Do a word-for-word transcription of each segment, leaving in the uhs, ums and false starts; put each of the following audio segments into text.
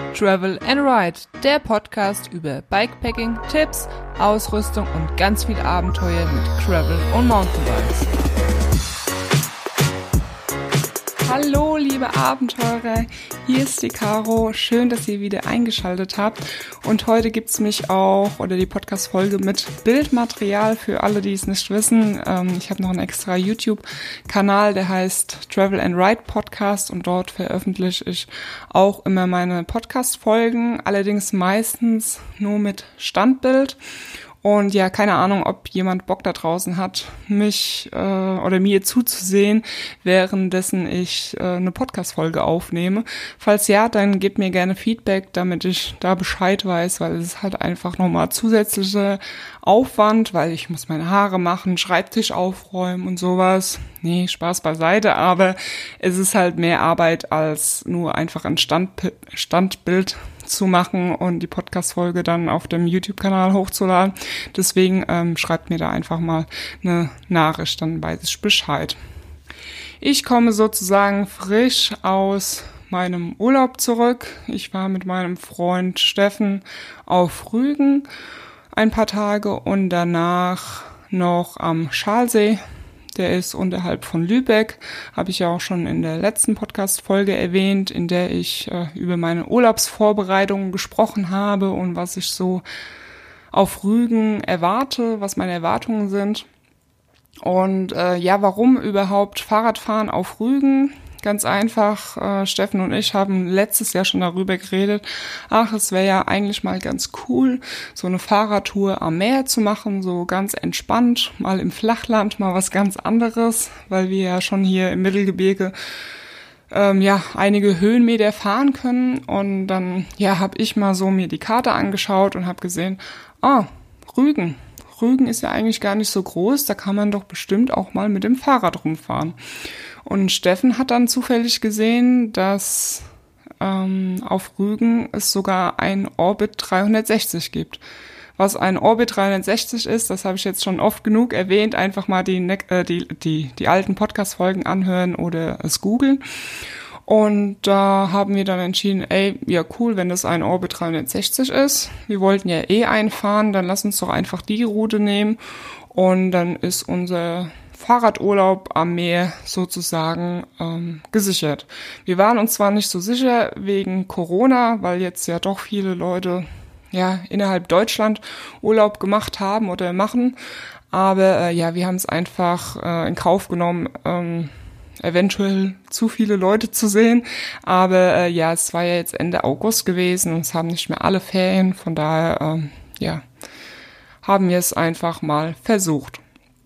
Travel and Ride, der Podcast über Bikepacking, Tipps, Ausrüstung und ganz viel Abenteuer mit Gravel und Mountainbikes. Hallo liebe Abenteurer, hier ist die Caro, schön, dass ihr wieder eingeschaltet habt und heute gibt's mich auch, oder die Podcast-Folge mit Bildmaterial für alle, die es nicht wissen. Ähm, ich habe noch einen extra YouTube-Kanal, der heißt Travel and Ride Podcast und dort veröffentliche ich auch immer meine Podcast-Folgen, allerdings meistens nur mit Standbild. Und ja, keine Ahnung, ob jemand Bock da draußen hat, mich äh, oder mir zuzusehen, währenddessen ich äh, eine Podcast-Folge aufnehme. Falls ja, dann gebt mir gerne Feedback, damit ich da Bescheid weiß, weil es ist halt einfach nochmal zusätzlicher Aufwand, weil ich muss meine Haare machen, Schreibtisch aufräumen und sowas. Nee, Spaß beiseite, aber es ist halt mehr Arbeit, als nur einfach ein Stand- Standbild zu machen und die Podcast-Folge dann auf dem YouTube-Kanal hochzuladen. Deswegen ähm, schreibt mir da einfach mal eine Nachricht, dann weiß ich Bescheid. Ich komme sozusagen frisch aus meinem Urlaub zurück. Ich war mit meinem Freund Steffen auf Rügen ein paar Tage und danach noch am Schalsee. Der ist unterhalb von Lübeck, habe ich ja auch schon in der letzten Podcast-Folge erwähnt, in der ich äh, über meine Urlaubsvorbereitungen gesprochen habe und was ich so auf Rügen erwarte, was meine Erwartungen sind. Und äh, ja, warum überhaupt Fahrradfahren auf Rügen? Ganz einfach, äh, Steffen und ich haben letztes Jahr schon darüber geredet, ach, es wäre ja eigentlich mal ganz cool, so eine Fahrradtour am Meer zu machen, so ganz entspannt, mal im Flachland, mal was ganz anderes, weil wir ja schon hier im Mittelgebirge ähm, ja einige Höhenmeter fahren können. Und dann ja habe ich mal so mir die Karte angeschaut und habe gesehen, ah, Rügen. Rügen ist ja eigentlich gar nicht so groß, da kann man doch bestimmt auch mal mit dem Fahrrad rumfahren. Und Steffen hat dann zufällig gesehen, dass ähm, auf Rügen es sogar ein Orbit dreihundertsechzig gibt. Was ein Orbit dreihundertsechzig ist, das habe ich jetzt schon oft genug erwähnt, einfach mal die, äh, die, die, die alten Podcast-Folgen anhören oder es googeln. Und da haben wir dann entschieden, ey, ja cool, wenn das ein Orbit dreihundertsechzig ist. Wir wollten ja eh einfahren, dann lass uns doch einfach die Route nehmen. Und dann ist unser Fahrradurlaub am Meer sozusagen ähm, gesichert. Wir waren uns zwar nicht so sicher wegen Corona, weil jetzt ja doch viele Leute ja innerhalb Deutschland Urlaub gemacht haben oder machen, aber äh, ja, wir haben es einfach äh, in Kauf genommen, ähm, eventuell zu viele Leute zu sehen, aber äh, ja, es war ja jetzt Ende August gewesen und es haben nicht mehr alle Ferien, von daher ähm, ja, haben wir es einfach mal versucht.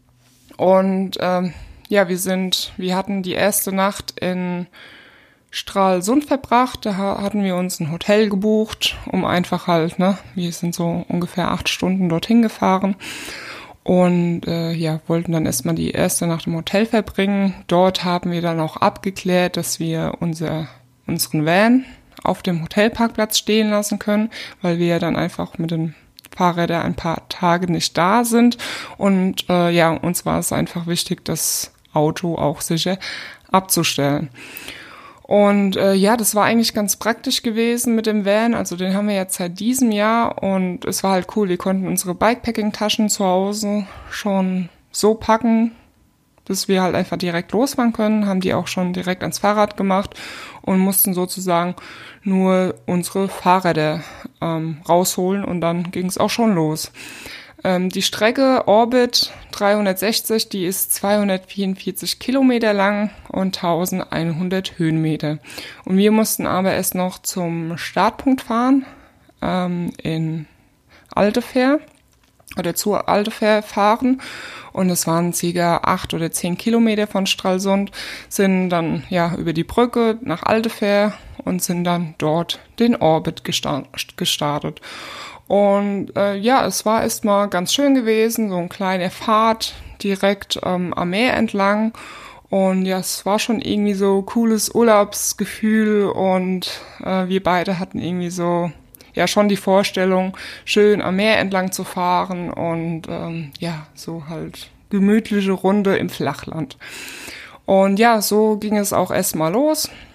Und ähm, ja, wir sind, wir hatten die erste Nacht in Stralsund verbracht. Da hatten wir uns ein Hotel gebucht, um einfach halt, ne, wir sind so ungefähr acht Stunden dorthin gefahren und äh, ja, wollten dann erstmal die erste Nacht im Hotel verbringen. Dort haben wir dann auch abgeklärt, dass wir unser, unseren Van auf dem Hotelparkplatz stehen lassen können, weil wir ja dann einfach mit den Fahrräder ein paar Tage nicht da sind und äh, ja, uns war es einfach wichtig, das Auto auch sicher abzustellen. Und äh, ja, das war eigentlich ganz praktisch gewesen mit dem Van, also den haben wir jetzt seit diesem Jahr und es war halt cool, wir konnten unsere Bikepacking-Taschen zu Hause schon so packen, dass wir halt einfach direkt losfahren können, haben die auch schon direkt ans Fahrrad gemacht und mussten sozusagen nur unsere Fahrräder ähm, rausholen und dann ging es auch schon los. Ähm, die Strecke Orbit dreihundertsechzig, die ist zweihundertvierundvierzig Kilometer lang und elfhundert Höhenmeter. Und wir mussten aber erst noch zum Startpunkt fahren, ähm, in Altefähr oder zu Altefähr fahren. Und es waren circa acht oder zehn Kilometer von Stralsund, sind dann ja über die Brücke nach Altefähr und sind dann dort den Orbit gestartet. Und äh, ja, es war erstmal ganz schön gewesen, so ein kleiner Pfad direkt ähm, am Meer entlang. Und ja, es war schon irgendwie so cooles Urlaubsgefühl und äh, wir beide hatten irgendwie so ja schon die Vorstellung, schön am Meer entlang zu fahren und ähm, ja, so halt gemütliche Runde im Flachland. Und ja, so ging es auch erstmal los.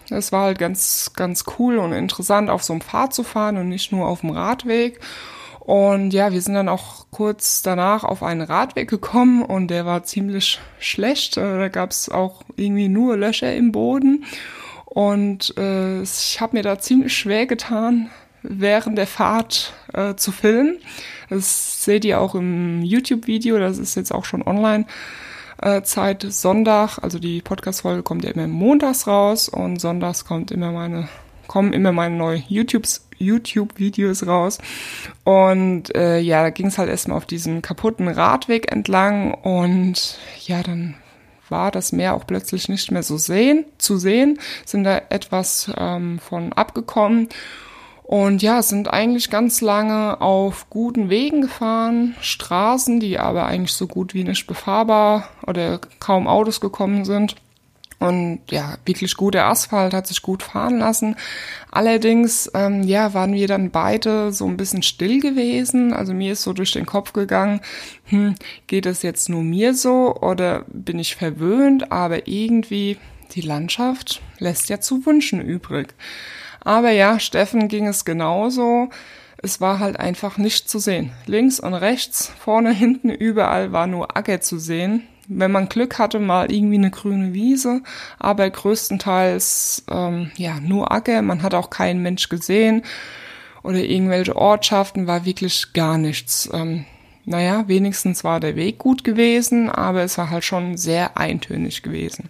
Es war halt ganz, ganz cool und interessant, auf so einem Pfad zu fahren und nicht nur auf dem Radweg. Und ja, wir sind dann auch kurz danach auf einen Radweg gekommen und der war ziemlich schlecht. Da gab es auch irgendwie nur Löcher im Boden. Und äh, ich habe mir da ziemlich schwer getan, während der Fahrt äh, zu filmen. Das seht ihr auch im YouTube-Video, das ist jetzt auch schon online. Äh, Zeit Sonntag, also die Podcast-Folge kommt ja immer montags raus und sonntags kommt immer meine, kommen immer meine neuen YouTubes, YouTube-Videos raus. Und äh, ja, da ging es halt erstmal auf diesem kaputten Radweg entlang und ja, dann war das Meer auch plötzlich nicht mehr so sehen, zu sehen, sind da etwas ähm, von abgekommen. Und ja, sind eigentlich ganz lange auf guten Wegen gefahren, Straßen, die aber eigentlich so gut wie nicht befahrbar oder kaum Autos gekommen sind. Und ja, wirklich guter Asphalt, hat sich gut fahren lassen. Allerdings, ähm, ja, waren wir dann beide so ein bisschen still gewesen. Also mir ist so durch den Kopf gegangen, hm, geht es jetzt nur mir so oder bin ich verwöhnt? Aber irgendwie, die Landschaft lässt ja zu wünschen übrig. Aber ja, Steffen ging es genauso. Es war halt einfach nicht zu sehen. Links und rechts, vorne, hinten, überall war nur Acker zu sehen. Wenn man Glück hatte, mal irgendwie eine grüne Wiese, aber größtenteils ähm, ja nur Acker. Man hat auch keinen Mensch gesehen oder irgendwelche Ortschaften, war wirklich gar nichts. Ähm, naja, wenigstens war der Weg gut gewesen, aber es war halt schon sehr eintönig gewesen.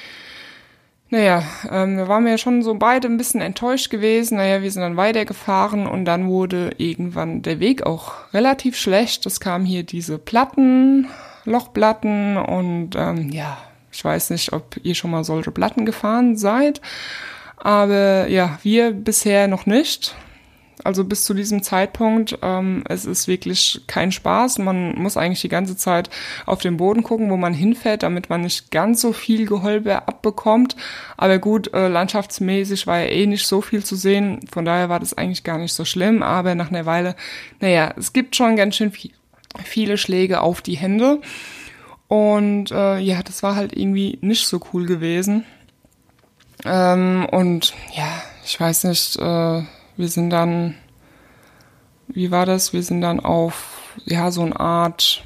Naja, ähm, da waren wir ja schon so beide ein bisschen enttäuscht gewesen. Naja, wir sind dann weitergefahren und dann wurde irgendwann der Weg auch relativ schlecht. Es kamen hier diese Platten, Lochplatten und ähm, ja, ich weiß nicht, ob ihr schon mal solche Platten gefahren seid. Aber ja, wir bisher noch nicht. Also bis zu diesem Zeitpunkt, ähm, es ist wirklich kein Spaß. Man muss eigentlich die ganze Zeit auf den Boden gucken, wo man hinfährt, damit man nicht ganz so viel Geholbe abbekommt. Aber gut, äh, landschaftsmäßig war ja eh nicht so viel zu sehen. Von daher war das eigentlich gar nicht so schlimm. Aber nach einer Weile, naja, es gibt schon ganz schön viel, viele Schläge auf die Hände. Und äh, ja, das war halt irgendwie nicht so cool gewesen. Ähm, und ja, ich weiß nicht, äh, wir sind dann, wie war das? Wir sind dann auf, ja, so eine Art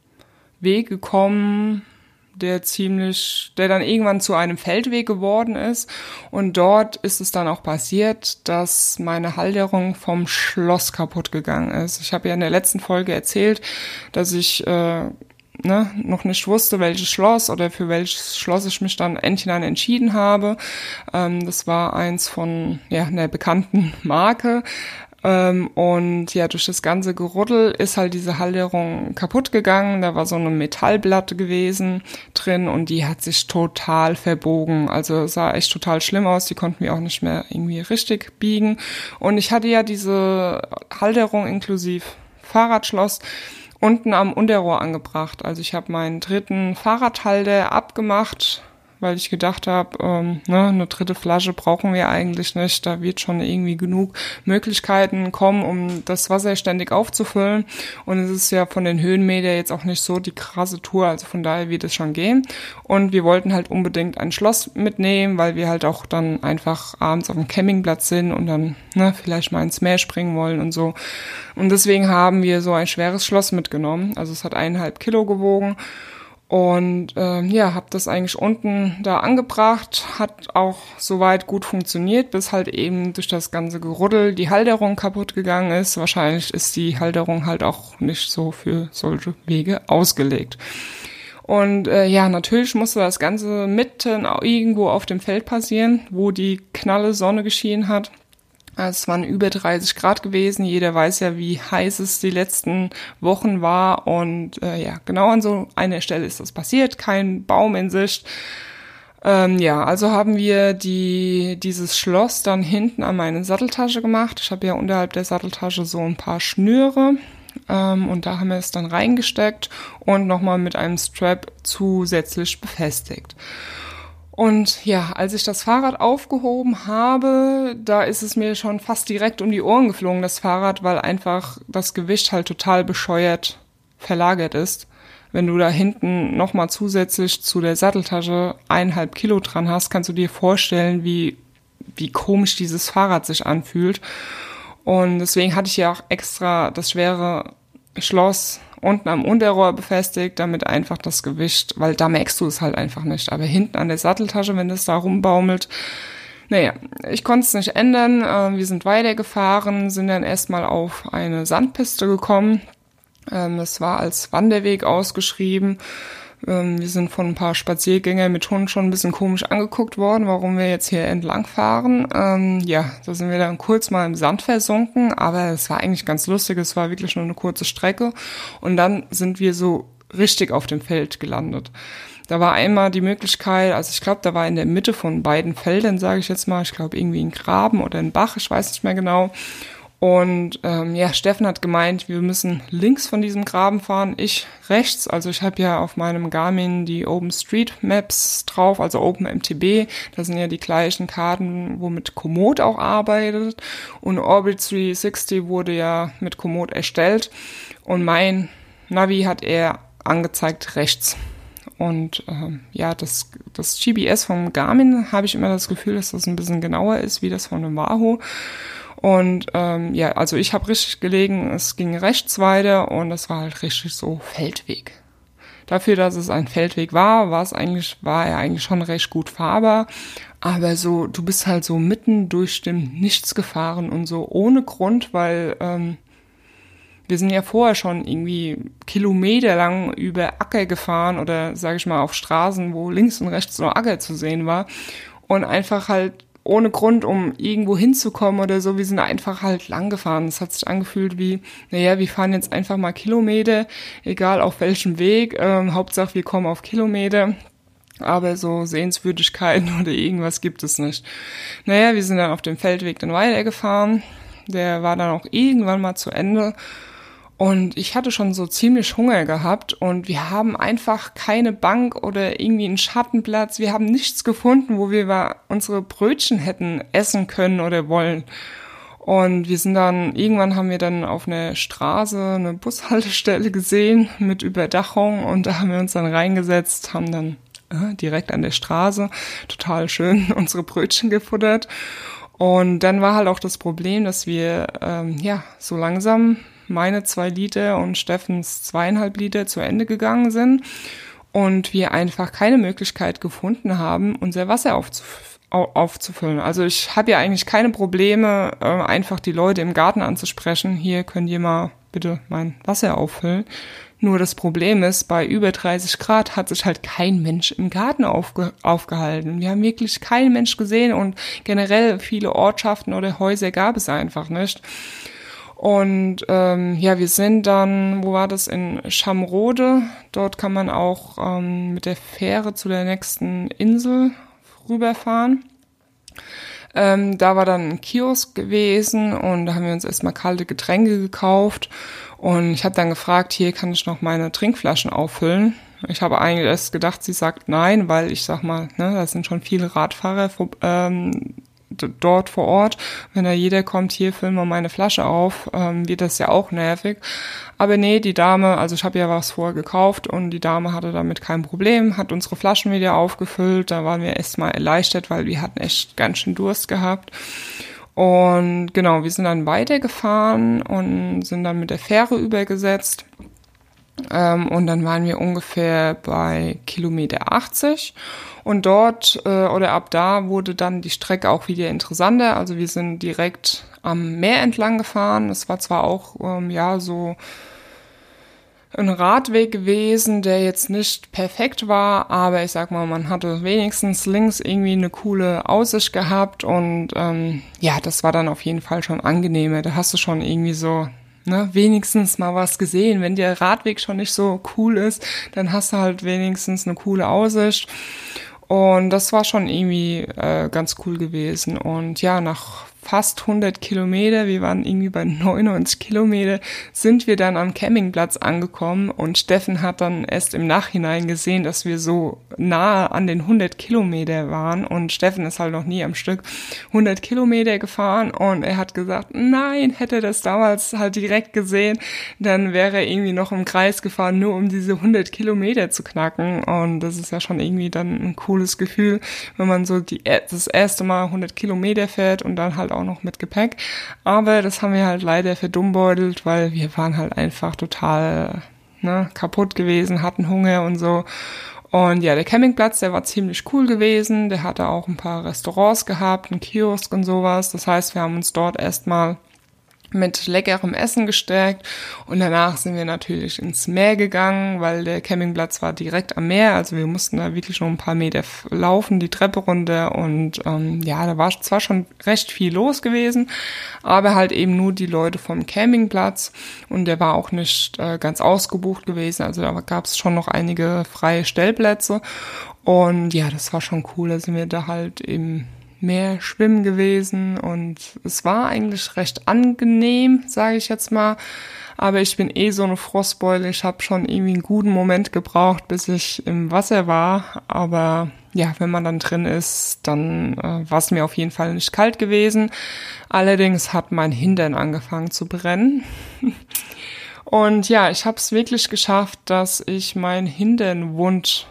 Weg gekommen, der ziemlich, der dann irgendwann zu einem Feldweg geworden ist. Und dort ist es dann auch passiert, dass meine Halterung vom Schloss kaputt gegangen ist. Ich habe ja in der letzten Folge erzählt, dass ich äh, ne, noch nicht wusste, welches Schloss oder für welches Schloss ich mich dann endlich dann entschieden habe. Ähm, das war eins von ja einer bekannten Marke. Ähm, und ja, durch das ganze Geruddel ist halt diese Halterung kaputt gegangen. Da war so eine Metallplatte gewesen drin und die hat sich total verbogen. Also sah echt total schlimm aus. Die konnten wir auch nicht mehr irgendwie richtig biegen. Und ich hatte ja diese Halterung inklusive Fahrradschloss unten am Unterrohr angebracht. Also ich habe meinen dritten Fahrradhalter abgemacht, weil ich gedacht habe, ähm, ne, eine dritte Flasche brauchen wir eigentlich nicht. Da wird schon irgendwie genug Möglichkeiten kommen, um das Wasser ständig aufzufüllen. Und es ist ja von den Höhenmetern jetzt auch nicht so die krasse Tour, also von daher wird es schon gehen. Und wir wollten halt unbedingt ein Schloss mitnehmen, weil wir halt auch dann einfach abends auf dem Campingplatz sind und dann ne, vielleicht mal ins Meer springen wollen und so. Und deswegen haben wir so ein schweres Schloss mitgenommen. Also es hat eineinhalb Kilo gewogen. Und ähm, ja, habe das eigentlich unten da angebracht, hat auch soweit gut funktioniert, bis halt eben durch das ganze Geruddel die Halterung kaputt gegangen ist. Wahrscheinlich ist die Halterung halt auch nicht so für solche Wege ausgelegt. Und äh, ja, natürlich musste das Ganze mitten irgendwo auf dem Feld passieren, wo die knalle Sonne geschienen hat. Es waren über dreißig Grad gewesen. Jeder weiß ja, wie heiß es die letzten Wochen war. Und äh, ja, genau an so einer Stelle ist das passiert. Kein Baum in Sicht. Ähm, ja, also haben wir die dieses Schloss dann hinten an meine Satteltasche gemacht. Ich habe ja unterhalb der Satteltasche so ein paar Schnüre. Ähm, und da haben wir es dann reingesteckt und nochmal mit einem Strap zusätzlich befestigt. Und ja, als ich das Fahrrad aufgehoben habe, da ist es mir schon fast direkt um die Ohren geflogen, das Fahrrad, weil einfach das Gewicht halt total bescheuert verlagert ist. Wenn du da hinten nochmal zusätzlich zu der Satteltasche eineinhalb Kilo dran hast, kannst du dir vorstellen, wie wie komisch dieses Fahrrad sich anfühlt. Und deswegen hatte ich ja auch extra das schwere Schloss unten am Unterrohr befestigt, damit einfach das Gewicht, weil da merkst du es halt einfach nicht. Aber hinten an der Satteltasche, wenn das da rumbaumelt, naja, ich konnte es nicht ändern. Wir sind weitergefahren, sind dann erstmal auf eine Sandpiste gekommen. Es war als Wanderweg ausgeschrieben. Wir sind von ein paar Spaziergängern mit Hunden schon ein bisschen komisch angeguckt worden, warum wir jetzt hier entlang fahren. Ähm, ja, da sind wir dann kurz mal im Sand versunken, aber es war eigentlich ganz lustig. Es war wirklich nur eine kurze Strecke. Und dann sind wir so richtig auf dem Feld gelandet. Da war einmal die Möglichkeit, also ich glaube, da war in der Mitte von beiden Feldern, sage ich jetzt mal, ich glaube irgendwie ein Graben oder ein Bach, ich weiß nicht mehr genau. Und ähm, ja, Steffen hat gemeint, wir müssen links von diesem Graben fahren, ich rechts. Also ich habe ja auf meinem Garmin die OpenStreetMaps drauf, also OpenMTB. Das sind ja die gleichen Karten, womit Komoot auch arbeitet. Und Orbit dreihundertsechzig wurde ja mit Komoot erstellt. Und mein Navi hat er angezeigt rechts. Und ähm, ja, das, das G P S vom Garmin habe ich immer das Gefühl, dass das ein bisschen genauer ist, wie das von dem Wahoo. Und ähm, ja, also ich habe richtig gelegen, es ging rechts weiter und es war halt richtig so Feldweg. Dafür, dass es ein Feldweg war, war es eigentlich, war er eigentlich schon recht gut fahrbar. Aber so, du bist halt so mitten durch dem Nichts gefahren und so ohne Grund, weil ähm, wir sind ja vorher schon irgendwie kilometerlang über Acker gefahren oder, sage ich mal, auf Straßen, wo links und rechts nur Acker zu sehen war. Und einfach halt ohne Grund, um irgendwo hinzukommen oder so. Wir sind einfach halt lang gefahren. Es hat sich angefühlt wie, naja, wir fahren jetzt einfach mal Kilometer, egal auf welchem Weg. Ähm, Hauptsache, wir kommen auf Kilometer. Aber so Sehenswürdigkeiten oder irgendwas gibt es nicht. Naja, wir sind dann auf dem Feldweg dann weitergefahren. Der war dann auch irgendwann mal zu Ende. Und ich hatte schon so ziemlich Hunger gehabt und wir haben einfach keine Bank oder irgendwie einen Schattenplatz. Wir haben nichts gefunden, wo wir unsere Brötchen hätten essen können oder wollen. Und wir sind dann, irgendwann haben wir dann auf einer Straße eine Bushaltestelle gesehen mit Überdachung und da haben wir uns dann reingesetzt, haben dann äh, direkt an der Straße total schön unsere Brötchen gefuttert. Und dann war halt auch das Problem, dass wir ähm, ja so langsam meine zwei Liter und Steffens zweieinhalb Liter zu Ende gegangen sind und wir einfach keine Möglichkeit gefunden haben, unser Wasser aufzuf- aufzufüllen. Also ich habe ja eigentlich keine Probleme, äh, einfach die Leute im Garten anzusprechen. Hier könnt ihr mal bitte mein Wasser auffüllen. Nur das Problem ist, bei über dreißig Grad hat sich halt kein Mensch im Garten aufge- aufgehalten. Wir haben wirklich keinen Mensch gesehen und generell viele Ortschaften oder Häuser gab es einfach nicht. Und ähm, ja, wir sind dann, wo war das, in Schamrode. Dort kann man auch ähm, mit der Fähre zu der nächsten Insel rüberfahren. Ähm, da war dann ein Kiosk gewesen und da haben wir uns erstmal kalte Getränke gekauft. Und ich habe dann gefragt, hier kann ich noch meine Trinkflaschen auffüllen. Ich habe eigentlich erst gedacht, sie sagt nein, weil ich sag mal, ne, da sind schon viele Radfahrer ähm, dort vor Ort. Wenn da jeder kommt, hier, füllen wir meine Flasche auf, ähm, wird das ja auch nervig. Aber nee, die Dame, also ich habe ja was vorher gekauft und die Dame hatte damit kein Problem, hat unsere Flaschen wieder aufgefüllt. Da waren wir erstmal erleichtert, weil wir hatten echt ganz schön Durst gehabt. Und genau, wir sind dann weitergefahren und sind dann mit der Fähre übergesetzt. Ähm, und dann waren wir ungefähr bei Kilometer achtzig und dort äh, oder ab da wurde dann die Strecke auch wieder interessanter. Also wir sind direkt am Meer entlang gefahren. Es war zwar auch ähm, ja so ein Radweg gewesen, der jetzt nicht perfekt war, aber ich sag mal, man hatte wenigstens links irgendwie eine coole Aussicht gehabt und ähm, ja, das war dann auf jeden Fall schon angenehmer. Da hast du schon irgendwie so Ne, wenigstens mal was gesehen. Wenn der Radweg schon nicht so cool ist, dann hast du halt wenigstens eine coole Aussicht. Und das war schon irgendwie äh, ganz cool gewesen. Und ja, nach fast hundert Kilometer, wir waren irgendwie bei neunundneunzig Kilometer, sind wir dann am Campingplatz angekommen und Steffen hat dann erst im Nachhinein gesehen, dass wir so nahe an den hundert Kilometer waren und Steffen ist halt noch nie am Stück hundert Kilometer gefahren und er hat gesagt, nein, hätte er das damals halt direkt gesehen, dann wäre er irgendwie noch im Kreis gefahren, nur um diese hundert Kilometer zu knacken und das ist ja schon irgendwie dann ein cooles Gefühl, wenn man so die, das erste Mal hundert Kilometer fährt und dann halt auch noch mit Gepäck. Aber das haben wir halt leider verdummbeutelt, weil wir waren halt einfach total ne, kaputt gewesen, hatten Hunger und so. Und ja, der Campingplatz, der war ziemlich cool gewesen. Der hatte auch ein paar Restaurants gehabt, einen Kiosk und sowas. Das heißt, wir haben uns dort erstmal mit leckerem Essen gestärkt und danach sind wir natürlich ins Meer gegangen, weil der Campingplatz war direkt am Meer, also wir mussten da wirklich noch ein paar Meter laufen, die Treppe runter und ähm, ja, da war zwar schon recht viel los gewesen, aber halt eben nur die Leute vom Campingplatz und der war auch nicht äh, ganz ausgebucht gewesen, also da gab es schon noch einige freie Stellplätze und ja, das war schon cool, da sind wir da halt eben mehr schwimmen gewesen und es war eigentlich recht angenehm, sage ich jetzt mal, aber ich bin eh so eine Frostbeule, ich habe schon irgendwie einen guten Moment gebraucht, bis ich im Wasser war, aber ja, wenn man dann drin ist, dann äh, war es mir auf jeden Fall nicht kalt gewesen, allerdings hat mein Hintern angefangen zu brennen und ja, ich habe es wirklich geschafft, dass ich mein Hintern wund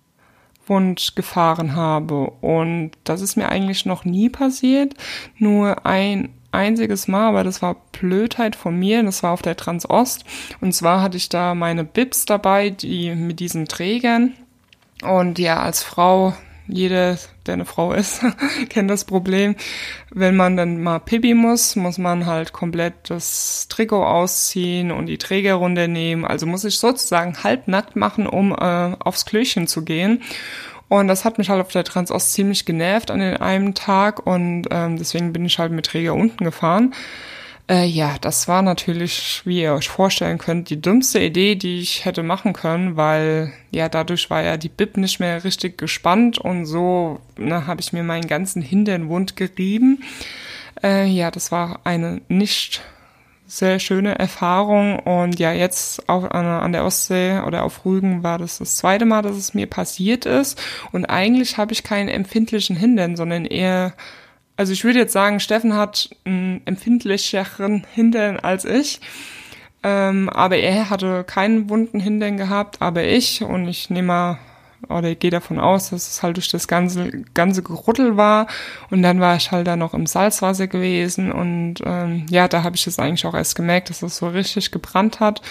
Wund gefahren habe und das ist mir eigentlich noch nie passiert, nur ein einziges Mal, aber das war Blödheit von mir, das war auf der Transost und zwar hatte ich da meine Bibs dabei, die mit diesen Trägern und ja, als Frau, jeder, der eine Frau ist, kennt das Problem, wenn man dann mal Pipi muss, muss man halt komplett das Trikot ausziehen und die Träger runternehmen, also muss ich sozusagen halbnackt machen, um äh, aufs Klöchen zu gehen. Und das hat mich halt auf der Transost ziemlich genervt an den einen Tag und ähm, deswegen bin ich halt mit Träger unten gefahren. Äh, ja, das war natürlich, wie ihr euch vorstellen könnt, die dümmste Idee, die ich hätte machen können, weil ja dadurch war ja die Bib nicht mehr richtig gespannt und so ne, habe ich mir meinen ganzen Hintern wund gerieben. Äh, ja, das war eine nicht sehr schöne Erfahrung und ja, jetzt auch an, an der Ostsee oder auf Rügen war das das zweite Mal, dass es mir passiert ist und eigentlich habe ich keinen empfindlichen Hintern, sondern eher, also ich würde jetzt sagen, Steffen hat einen empfindlicheren Hintern als ich, ähm, aber er hatte keinen wunden Hintern gehabt, aber ich und ich nehme mal oder ich gehe davon aus, dass es halt durch das ganze ganze Gerüttel war und dann war ich halt da noch im Salzwasser gewesen und ähm, ja, da habe ich es eigentlich auch erst gemerkt, dass es so richtig gebrannt hat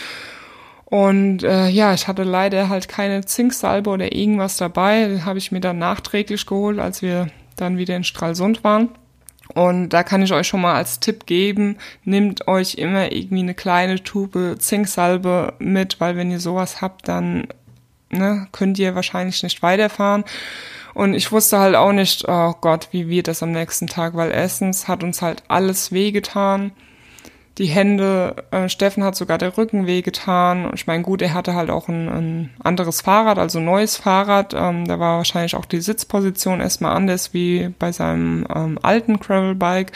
und äh, ja, ich hatte leider halt keine Zinksalbe oder irgendwas dabei, das habe ich mir dann nachträglich geholt, als wir dann wieder in Stralsund waren. Und da kann ich euch schon mal als Tipp geben, nehmt euch immer irgendwie eine kleine Tube Zinksalbe mit, weil wenn ihr sowas habt, dann ne, könnt ihr wahrscheinlich nicht weiterfahren. Und ich wusste halt auch nicht, oh Gott, wie wird das am nächsten Tag, weil erstens hat uns halt alles wehgetan. Die Hände, äh, Steffen hat sogar der Rücken wehgetan. Und ich meine, gut, er hatte halt auch ein, ein anderes Fahrrad, also ein neues Fahrrad. Ähm, da war wahrscheinlich auch die Sitzposition erstmal anders wie bei seinem ähm, alten Gravelbike.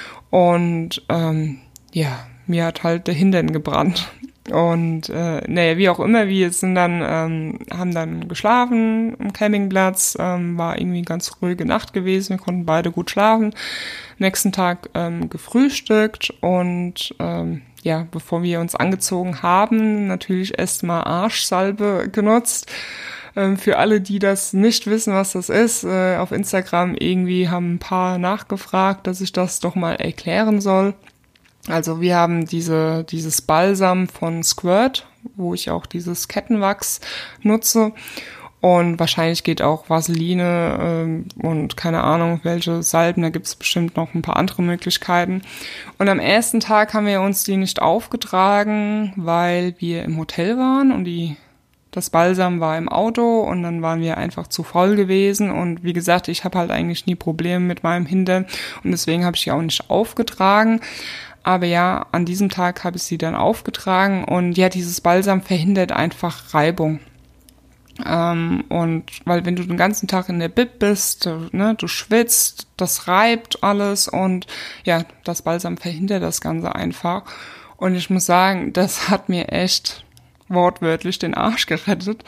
Und ähm, ja, mir hat halt der Hintern gebrannt. Und äh, naja, wie auch immer, wir sind dann, ähm, haben dann geschlafen am Campingplatz, ähm, war irgendwie eine ganz ruhige Nacht gewesen, wir konnten beide gut schlafen. Nächsten Tag ähm, gefrühstückt und ähm, ja, bevor wir uns angezogen haben, natürlich erstmal Arschsalbe genutzt. Ähm, für alle, die das nicht wissen, was das ist, äh, auf Instagram irgendwie haben ein paar nachgefragt, dass ich das doch mal erklären soll. Also wir haben diese dieses Balsam von Squirt, wo ich auch dieses Kettenwachs nutze und wahrscheinlich geht auch Vaseline ähm, und keine Ahnung welche Salben, da gibt es bestimmt noch ein paar andere Möglichkeiten. Und am ersten Tag haben wir uns die nicht aufgetragen, weil wir im Hotel waren und die das Balsam war im Auto und dann waren wir einfach zu voll gewesen und wie gesagt, ich habe halt eigentlich nie Probleme mit meinem Hintern und deswegen habe ich die auch nicht aufgetragen. Aber ja, an diesem Tag habe ich sie dann aufgetragen und ja, dieses Balsam verhindert einfach Reibung. Ähm, und weil wenn du den ganzen Tag in der Bib bist, du, ne, du schwitzt, das reibt alles und ja, das Balsam verhindert das Ganze einfach. Und ich muss sagen, das hat mir echt wortwörtlich den Arsch gerettet,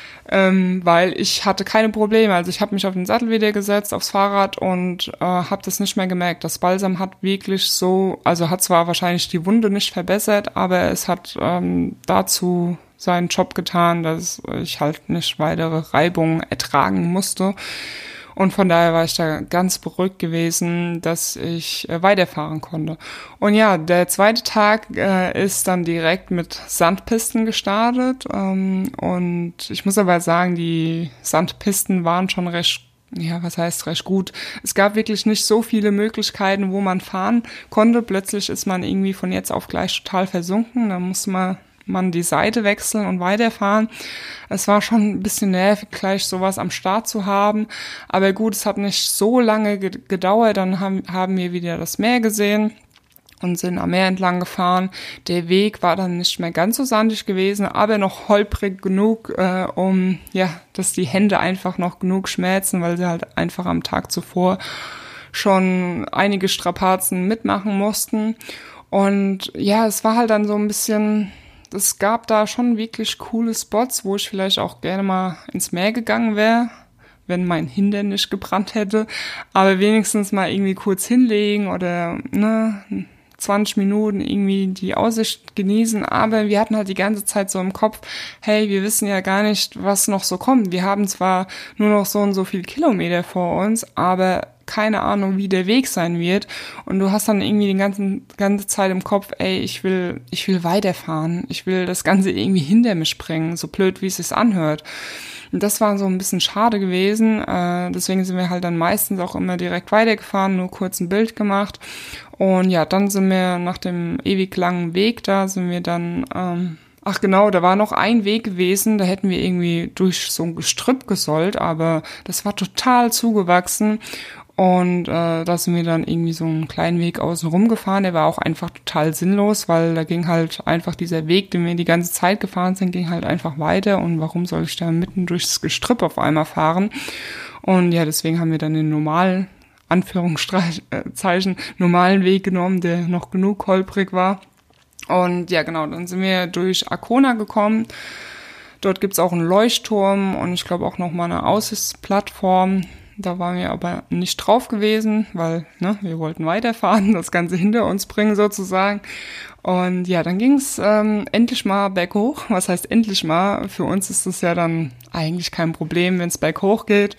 ähm, weil ich hatte keine Probleme. Also ich habe mich auf den Sattel wieder gesetzt, aufs Fahrrad und äh, habe das nicht mehr gemerkt. Das Balsam hat wirklich so, also hat zwar wahrscheinlich die Wunde nicht verbessert, aber es hat ähm, dazu seinen Job getan, dass ich halt nicht weitere Reibungen ertragen musste. Und von daher war ich da ganz beruhigt gewesen, dass ich äh, weiterfahren konnte. Und ja, der zweite Tag äh, ist dann direkt mit Sandpisten gestartet. Ähm, und ich muss aber sagen, die Sandpisten waren schon recht, ja, was heißt recht gut. Es gab wirklich nicht so viele Möglichkeiten, wo man fahren konnte. Plötzlich ist man irgendwie von jetzt auf gleich total versunken. Da musste man man die Seite wechseln und weiterfahren. Es war schon ein bisschen nervig, gleich sowas am Start zu haben. Aber gut, es hat nicht so lange gedauert. Dann haben, haben wir wieder das Meer gesehen und sind am Meer entlang gefahren. Der Weg war dann nicht mehr ganz so sandig gewesen, aber noch holprig genug, äh, um, ja, dass die Hände einfach noch genug schmerzen, weil sie halt einfach am Tag zuvor schon einige Strapazen mitmachen mussten. Und ja, es war halt dann so ein bisschen, es gab da schon wirklich coole Spots, wo ich vielleicht auch gerne mal ins Meer gegangen wäre, wenn mein Hintern nicht gebrannt hätte. Aber wenigstens mal irgendwie kurz hinlegen oder ne, zwanzig Minuten irgendwie die Aussicht genießen. Aber wir hatten halt die ganze Zeit so im Kopf, hey, wir wissen ja gar nicht, was noch so kommt. Wir haben zwar nur noch so und so viel Kilometer vor uns, aber keine Ahnung, wie der Weg sein wird. Und du hast dann irgendwie die ganze, ganze Zeit im Kopf, ey, ich will, ich will weiterfahren. Ich will das Ganze irgendwie hinter mich bringen, so blöd, wie es sich anhört. Und das war so ein bisschen schade gewesen. Äh, deswegen sind wir halt dann meistens auch immer direkt weitergefahren, nur kurz ein Bild gemacht. Und ja, dann sind wir nach dem ewig langen Weg da, sind wir dann, ähm, ach genau, da war noch ein Weg gewesen, da hätten wir irgendwie durch so ein Gestrüpp gesollt, aber das war total zugewachsen. Und äh, da sind wir dann irgendwie so einen kleinen Weg außen rum gefahren. Der war auch einfach total sinnlos, weil da ging halt einfach dieser Weg, den wir die ganze Zeit gefahren sind, ging halt einfach weiter. Und warum soll ich da mitten durchs Gestrüpp auf einmal fahren? Und ja, deswegen haben wir dann den normalen, Anführungszeichen, normalen Weg genommen, der noch genug holprig war. Und ja, genau, dann sind wir durch Arkona gekommen. Dort gibt's auch einen Leuchtturm und ich glaube auch noch mal eine Aussichtsplattform. Da waren wir aber nicht drauf gewesen, weil ne, wir wollten weiterfahren, das Ganze hinter uns bringen sozusagen. Und ja, dann ging's ähm, endlich mal berghoch. Was heißt endlich mal? Für uns ist es ja dann eigentlich kein Problem, wenn es berghoch geht.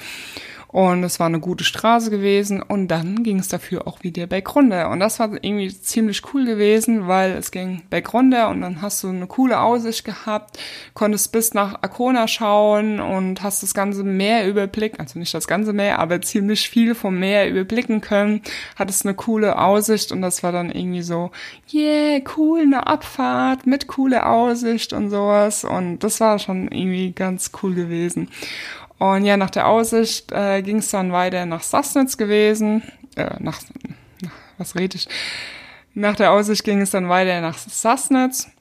Und es war eine gute Straße gewesen und dann ging es dafür auch wieder bergunter. Und das war irgendwie ziemlich cool gewesen, weil es ging bergunter und dann hast du eine coole Aussicht gehabt, konntest bis nach Arkona schauen und hast das ganze Meer überblicken, also nicht das ganze Meer, aber ziemlich viel vom Meer überblicken können, hattest eine coole Aussicht und das war dann irgendwie so, yeah, cool, eine Abfahrt mit cooler Aussicht und sowas und das war schon irgendwie ganz cool gewesen. Und ja, nach der Aussicht äh, ging es dann weiter nach Sassnitz gewesen. Äh, nach, nach, was rede ich? Nach der Aussicht ging es dann weiter nach Sassnitz.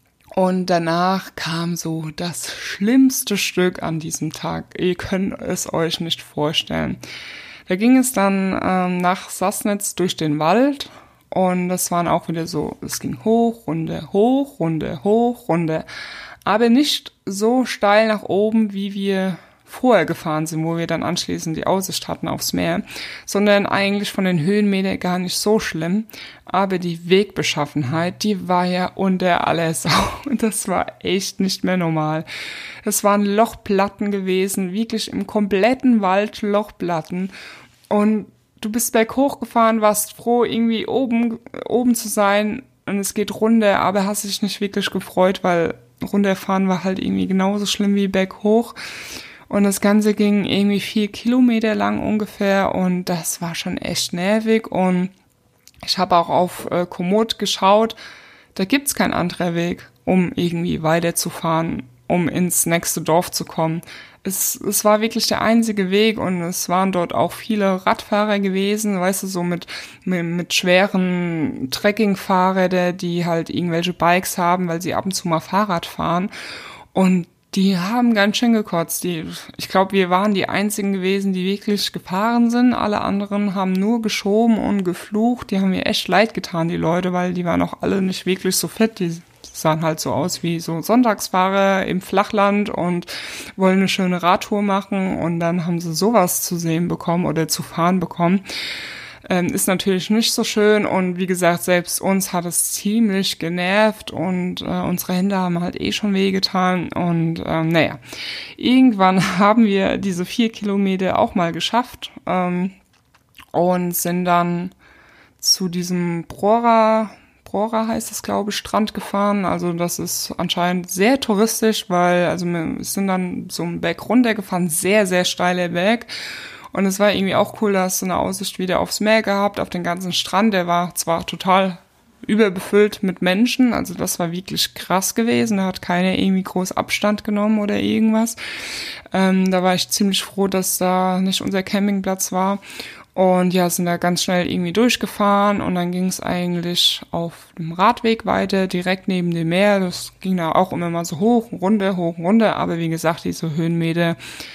Und danach kam so das schlimmste Stück an diesem Tag. Ihr könnt es euch nicht vorstellen. Da ging es dann ähm, nach Sassnitz durch den Wald. Und das waren auch wieder so, es ging hoch, runter, hoch, runter, hoch, runter. Aber nicht so steil nach oben, wie wir vorher gefahren sind, wo wir dann anschließend die Aussicht hatten aufs Meer, sondern eigentlich von den Höhenmetern gar nicht so schlimm, aber die Wegbeschaffenheit, die war ja unter aller Sau und das war echt nicht mehr normal. Das waren Lochplatten gewesen, wirklich im kompletten Wald Lochplatten und du bist berghoch gefahren, warst froh, irgendwie oben, oben zu sein und es geht runter, aber hast dich nicht wirklich gefreut, weil runterfahren war halt irgendwie genauso schlimm wie berghoch. Und das Ganze ging irgendwie vier Kilometer lang ungefähr und das war schon echt nervig. Und ich habe auch auf äh, Komoot geschaut, da gibt's keinen anderen Weg, um irgendwie weiterzufahren, um ins nächste Dorf zu kommen. Es, es war wirklich der einzige Weg und es waren dort auch viele Radfahrer gewesen, weißt du, so mit, mit, mit schweren Trekkingfahrrädern, die halt irgendwelche Bikes haben, weil sie ab und zu mal Fahrrad fahren. Und die haben ganz schön gekotzt. Die, ich glaube, wir waren die einzigen gewesen, die wirklich gefahren sind. Alle anderen haben nur geschoben und geflucht. Die haben mir echt leid getan, die Leute, weil die waren auch alle nicht wirklich so fit. Die sahen halt so aus wie so Sonntagsfahrer im Flachland und wollen eine schöne Radtour machen. Und dann haben sie sowas zu sehen bekommen oder zu fahren bekommen. Ähm, ist natürlich nicht so schön und wie gesagt, selbst uns hat es ziemlich genervt und äh, unsere Hände haben halt eh schon wehgetan und ähm, naja, irgendwann haben wir diese vier Kilometer auch mal geschafft ähm, und sind dann zu diesem Brora, Brora heißt es, glaube ich, Strand gefahren. Also das ist anscheinend sehr touristisch, weil also wir sind dann so einen Berg runtergefahren, sehr, sehr steiler Berg. Und es war irgendwie auch cool, da hast du eine Aussicht wieder aufs Meer gehabt, auf den ganzen Strand. Der war zwar total überbefüllt mit Menschen, also das war wirklich krass gewesen. Da hat keiner irgendwie groß Abstand genommen oder irgendwas. Ähm, da war ich ziemlich froh, dass da nicht unser Campingplatz war. Und ja, sind da ganz schnell irgendwie durchgefahren und dann ging es eigentlich auf dem Radweg weiter, direkt neben dem Meer. Das ging da auch immer mal so hoch und runter, hoch und runter. Aber wie gesagt, diese Höhenmeter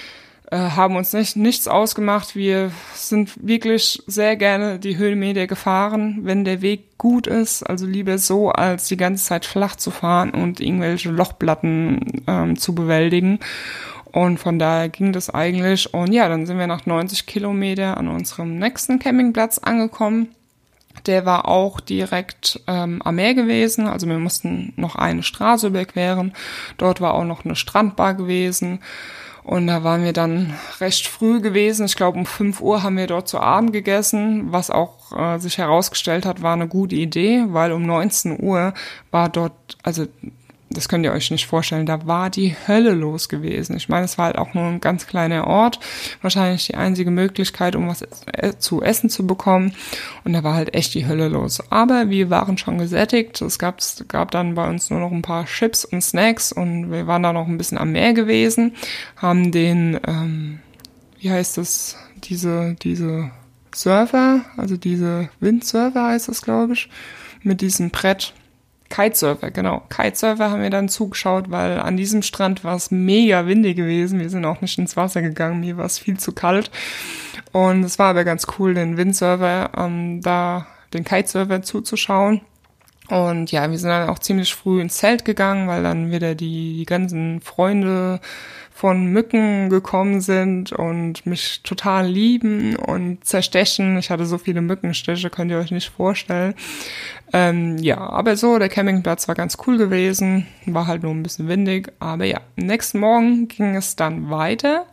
haben uns nicht nichts ausgemacht. Wir sind wirklich sehr gerne die Höhenmeter gefahren, wenn der Weg gut ist. Also lieber so, als die ganze Zeit flach zu fahren und irgendwelche Lochplatten ähm, zu bewältigen. Und von daher ging das eigentlich. Und ja, dann sind wir nach neunzig Kilometer an unserem nächsten Campingplatz angekommen. Der war auch direkt ähm, am Meer gewesen. Also wir mussten noch eine Straße überqueren. Dort war auch noch eine Strandbar gewesen. Und da waren wir dann recht früh gewesen. Ich glaube, um fünf Uhr haben wir dort zu Abend gegessen, was auch äh, sich herausgestellt hat, war eine gute Idee, weil um neunzehn Uhr war dort, also das könnt ihr euch nicht vorstellen, da war die Hölle los gewesen. Ich meine, es war halt auch nur ein ganz kleiner Ort, wahrscheinlich die einzige Möglichkeit, um was zu essen zu bekommen. Und da war halt echt die Hölle los. Aber wir waren schon gesättigt. Es gab, es gab dann bei uns nur noch ein paar Chips und Snacks und wir waren da noch ein bisschen am Meer gewesen, haben den, ähm, wie heißt das, diese, diese Surfer, also diese Windsurfer heißt das, glaube ich, mit diesem Brett. Kitesurfer, genau. Kitesurfer haben wir dann zugeschaut, weil an diesem Strand war es mega windig gewesen. Wir sind auch nicht ins Wasser gegangen, mir war es viel zu kalt. Und es war aber ganz cool, den Windsurfer, ähm, da den Kitesurfer zuzuschauen. Und ja, wir sind dann auch ziemlich früh ins Zelt gegangen, weil dann wieder die, die ganzen Freunde von Mücken gekommen sind und mich total lieben und zerstechen. Ich hatte so viele Mückenstiche, könnt ihr euch nicht vorstellen. Ähm, ja, aber so, der Campingplatz war ganz cool gewesen, war halt nur ein bisschen windig. Aber ja, am nächsten Morgen ging es dann weiter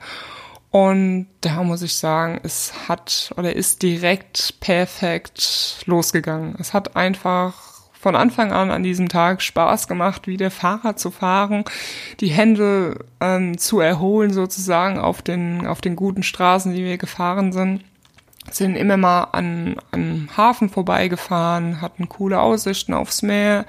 und da muss ich sagen, es hat oder ist direkt perfekt losgegangen. Es hat einfach von Anfang an an diesem Tag Spaß gemacht, wieder Fahrrad zu fahren, die Hände ähm, zu erholen sozusagen auf den auf den guten Straßen, die wir gefahren sind. Sind immer mal an an Hafen vorbeigefahren, hatten coole Aussichten aufs Meer.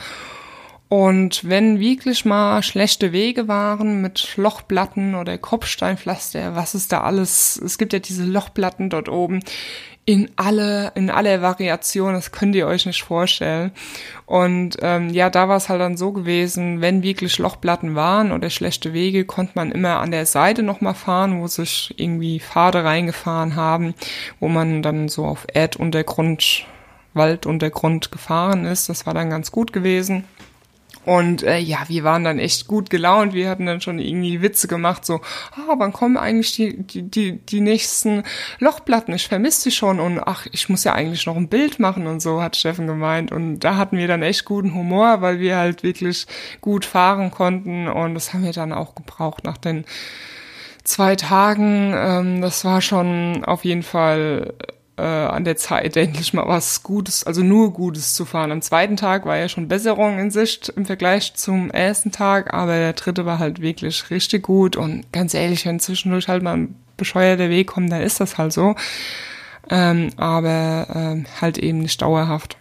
Und wenn wirklich mal schlechte Wege waren mit Lochplatten oder Kopfsteinpflaster, was ist da alles? Es gibt ja diese Lochplatten dort oben in alle in aller Variation, das könnt ihr euch nicht vorstellen. Und ähm, ja, da war es halt dann so gewesen, wenn wirklich Lochplatten waren oder schlechte Wege, konnte man immer an der Seite nochmal fahren, wo sich irgendwie Pfade reingefahren haben, wo man dann so auf Erduntergrund, Walduntergrund gefahren ist. Das war dann ganz gut gewesen. Und äh, ja, wir waren dann echt gut gelaunt. Wir hatten dann schon irgendwie Witze gemacht, so, ah, wann kommen eigentlich die die die, die nächsten Lochplatten? Ich vermisse sie schon und ach, ich muss ja eigentlich noch ein Bild machen und so, hat Steffen gemeint. Und da hatten wir dann echt guten Humor, weil wir halt wirklich gut fahren konnten und das haben wir dann auch gebraucht nach den zwei Tagen. Ähm, das war schon auf jeden Fall Äh, an der Zeit endlich mal was Gutes, also nur Gutes zu fahren. Am zweiten Tag war ja schon Besserung in Sicht im Vergleich zum ersten Tag, aber der dritte war halt wirklich richtig gut und ganz ehrlich, wenn zwischendurch halt mal ein bescheuerter Weg kommt, dann ist das halt so, ähm, aber ähm, halt eben nicht dauerhaft.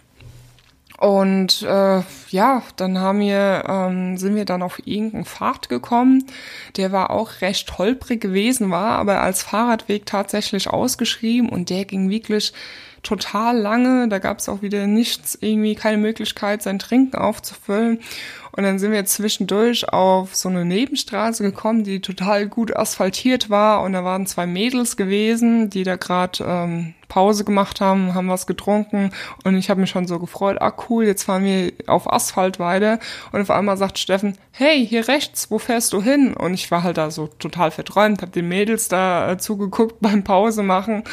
Und äh, ja, dann haben wir, ähm, sind wir dann auf irgendeinen Pfad gekommen. Der war auch recht holprig gewesen, war aber als Fahrradweg tatsächlich ausgeschrieben und der ging wirklich total lange. Da gab es auch wieder nichts, irgendwie keine Möglichkeit, sein Trinken aufzufüllen. Und dann sind wir zwischendurch auf so eine Nebenstraße gekommen, die total gut asphaltiert war. Und da waren zwei Mädels gewesen, die da gerade ähm, Pause gemacht haben, haben was getrunken. Und ich habe mich schon so gefreut, ah cool, jetzt fahren wir auf Asphalt weiter. Und auf einmal sagt Steffen, hey, hier rechts, wo fährst du hin? Und ich war halt da so total verträumt, habe den Mädels da äh, zugeguckt beim Pause machen.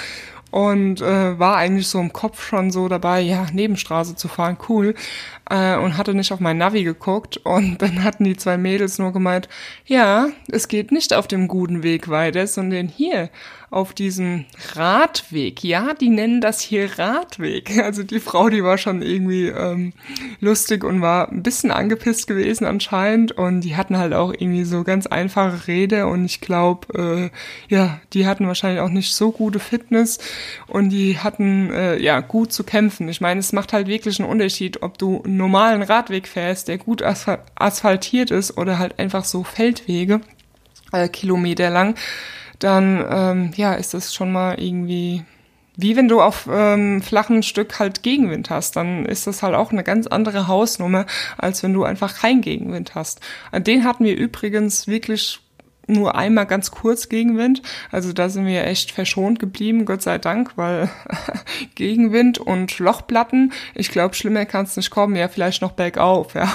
Und äh, war eigentlich so im Kopf schon so dabei, ja, Nebenstraße zu fahren, cool. Äh, und hatte nicht auf mein Navi geguckt. Und dann hatten die zwei Mädels nur gemeint, ja, es geht nicht auf dem guten Weg weiter, sondern hier auf diesem Radweg. Ja, die nennen das hier Radweg. Also die Frau, die war schon irgendwie ähm, lustig und war ein bisschen angepisst gewesen anscheinend. Und die hatten halt auch irgendwie so ganz einfache Rede. Und ich glaube, äh, ja, die hatten wahrscheinlich auch nicht so gute Fitness. Und die hatten, äh, ja, gut zu kämpfen. Ich meine, es macht halt wirklich einen Unterschied, ob du einen normalen Radweg fährst, der gut asphal- asphaltiert ist oder halt einfach so Feldwege, äh, kilometerlang. Dann, ähm, ja, ist das schon mal irgendwie, wie wenn du auf ähm, flachen Stück halt Gegenwind hast, dann ist das halt auch eine ganz andere Hausnummer, als wenn du einfach keinen Gegenwind hast. Den hatten wir übrigens wirklich nur einmal ganz kurz Gegenwind, also da sind wir echt verschont geblieben, Gott sei Dank, weil Gegenwind und Lochplatten, ich glaube, schlimmer kann es nicht kommen, ja, vielleicht noch bergauf, ja,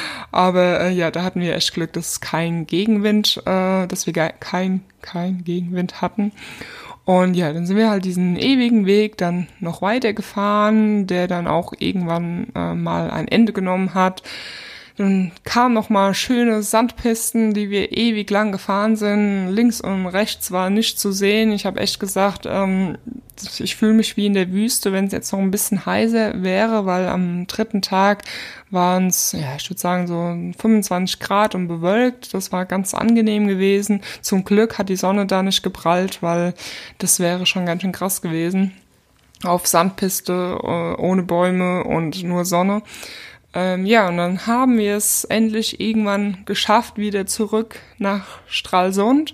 aber äh, ja, da hatten wir echt Glück, dass kein Gegenwind, äh, dass wir ge- kein, kein Gegenwind hatten. Und ja, dann sind wir halt diesen ewigen Weg dann noch weitergefahren, der dann auch irgendwann äh, mal ein Ende genommen hat. Dann kamen noch mal schöne Sandpisten, die wir ewig lang gefahren sind. Links und rechts war nichts zu sehen. Ich habe echt gesagt, ähm, ich fühle mich wie in der Wüste, wenn es jetzt noch ein bisschen heißer wäre, weil am dritten Tag waren es, ja, ich würde sagen so fünfundzwanzig Grad und bewölkt. Das war ganz angenehm gewesen. Zum Glück hat die Sonne da nicht geprallt, weil das wäre schon ganz schön krass gewesen. Auf Sandpiste, ohne Bäume und nur Sonne. Ähm, ja, und dann haben wir es endlich irgendwann geschafft, wieder zurück nach Stralsund.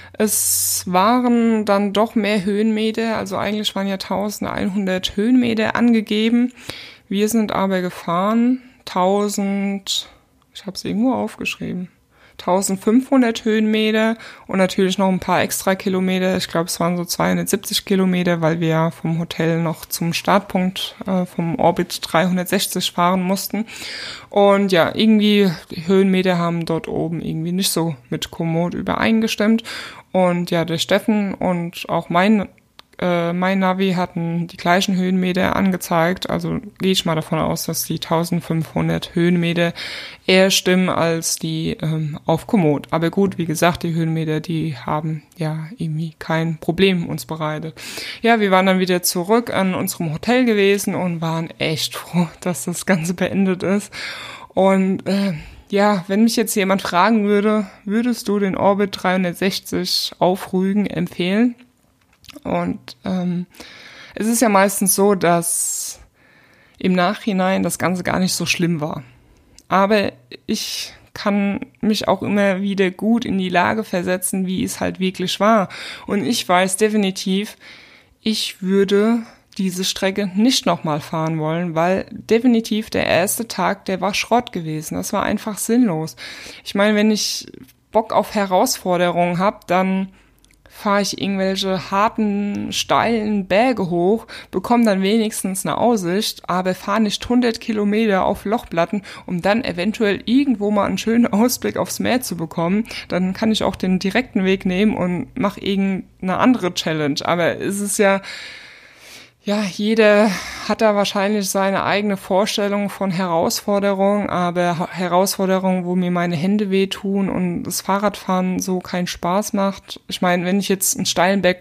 Es waren dann doch mehr Höhenmeter, also eigentlich waren ja eintausendeinhundert Höhenmeter angegeben. Wir sind aber gefahren tausend, ich habe es irgendwo aufgeschrieben, eintausendfünfhundert Höhenmeter und natürlich noch ein paar extra Kilometer. Ich glaube, es waren so zweihundertsiebzig Kilometer, weil wir ja vom Hotel noch zum Startpunkt äh, vom Orbit dreihundertsechzig fahren mussten. Und ja, irgendwie, die Höhenmeter haben dort oben irgendwie nicht so mit Komoot übereingestimmt. Und ja, der Steffen und auch mein äh, mein Navi hatten die gleichen Höhenmeter angezeigt. Also gehe ich mal davon aus, dass die eintausendfünfhundert Höhenmeter eher stimmen als die ähm, auf Komoot. Aber gut, wie gesagt, die Höhenmeter, die haben ja irgendwie kein Problem uns bereitet. Ja, wir waren dann wieder zurück an unserem Hotel gewesen und waren echt froh, dass das Ganze beendet ist. Und äh, ja, wenn mich jetzt jemand fragen würde, würdest du den Orbit dreihundertsechzig auf Rügen empfehlen? Und ähm, es ist ja meistens so, dass im Nachhinein das Ganze gar nicht so schlimm war. Aber ich kann mich auch immer wieder gut in die Lage versetzen, wie es halt wirklich war. Und ich weiß definitiv, ich würde diese Strecke nicht nochmal fahren wollen, weil definitiv der erste Tag, der war Schrott gewesen. Das war einfach sinnlos. Ich meine, wenn ich Bock auf Herausforderungen habe, dann fahre ich irgendwelche harten, steilen Berge hoch, bekomme dann wenigstens eine Aussicht, aber fahre nicht hundert Kilometer auf Lochplatten, um dann eventuell irgendwo mal einen schönen Ausblick aufs Meer zu bekommen. Dann kann ich auch den direkten Weg nehmen und mache irgendeine andere Challenge. Aber es ist ja, ja, jeder hat da wahrscheinlich seine eigene Vorstellung von Herausforderungen, aber Herausforderungen, wo mir meine Hände wehtun und das Fahrradfahren so keinen Spaß macht. Ich meine, wenn ich jetzt einen steilen Berg,